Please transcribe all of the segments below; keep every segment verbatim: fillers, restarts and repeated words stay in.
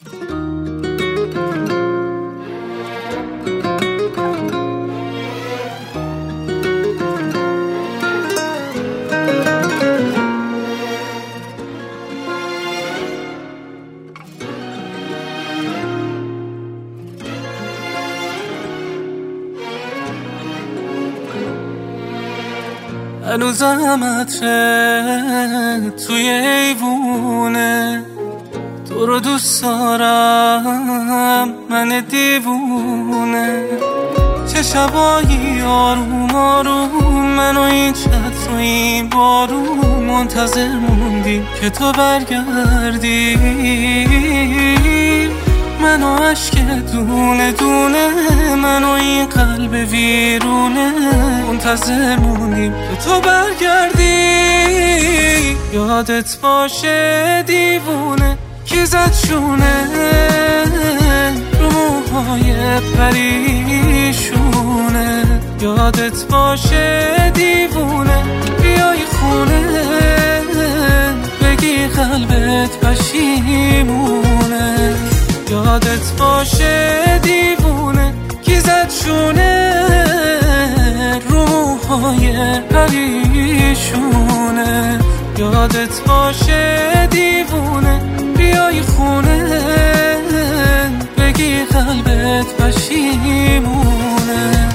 هنوزم عطره توی ایوونه، تو رو دوست دارم من دیوونه. چه شبایی آروم آروم من و این چت و این بارون منتظر موندیم که تو برگردی. من و عشق دونه دونه، من و این قلب ویرونه منتظر موندیم که تو برگردی. یادت باشه دیوونه کی زد شونه رو موهای پریشونه. یادت باشه دیوونه بیای خونه بگی قلبت پشیمونه. یادت باشه دیوونه کی زد شونه رو موهای پریشونه. یادت باشه دیوونه بیای خونه بگی قلبت پشیمونه.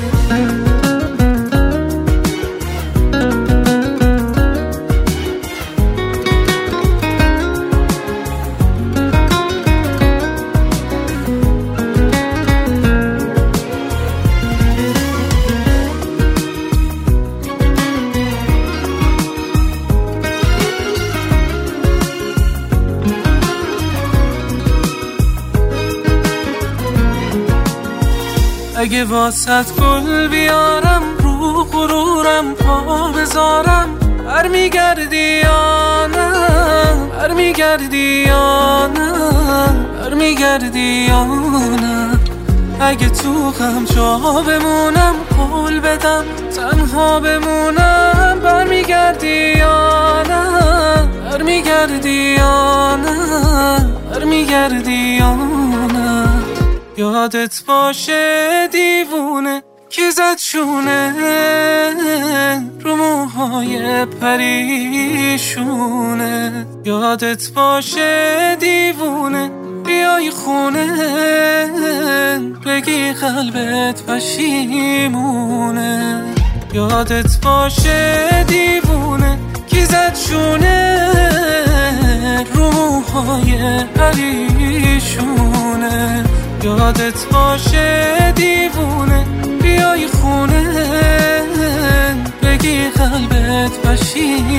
اگه واسط گل بیارم رو غرورم پا بذارم، برمیگردی یا نه برمیگردی یا نه برمیگردی یا نه. اگه تو غم جا بمونم قول بدم تنها بمونم، برمیگردی یا نه برمیگردی یا نه برمیگردی یا نه. یادت باشه دیوونه کی زد شونه رو موهای پریشونه. یادت باشه دیوونه بیای خونه بگی قلبت پشیمونه. یادت باشه دیوونه کی زد شونه رو موهای پریشونه. یادت باشه دیوونه بیای خونه بگی قلبت پشیمونه.